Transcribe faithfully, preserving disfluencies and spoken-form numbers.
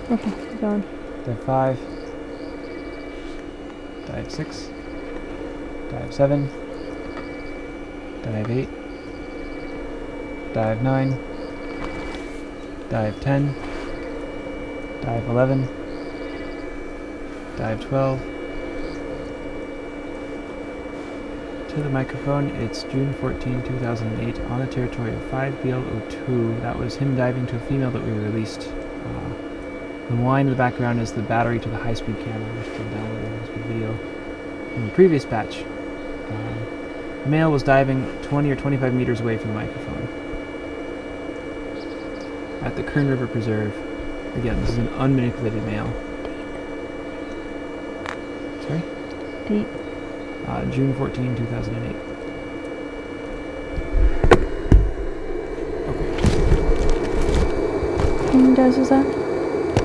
Okay, keep going. Dive five. Dive six. Dive seven. Dive eight. Dive nine. Dive ten. Dive eleven. Dive twelve. To the microphone, it's June fourteenth, two thousand eight, on the territory of five B L zero two. That was him diving to a female that we released. Uh, the line in the background is the battery to the high-speed camera, which can download a high-speed video from the previous batch. Uh, the male was diving twenty or twenty-five meters away from the microphone at the Kern River Preserve. Again, this is an unmanipulated male. Sorry? Date. Uh, June fourteenth, two thousand eight. How many dives was that?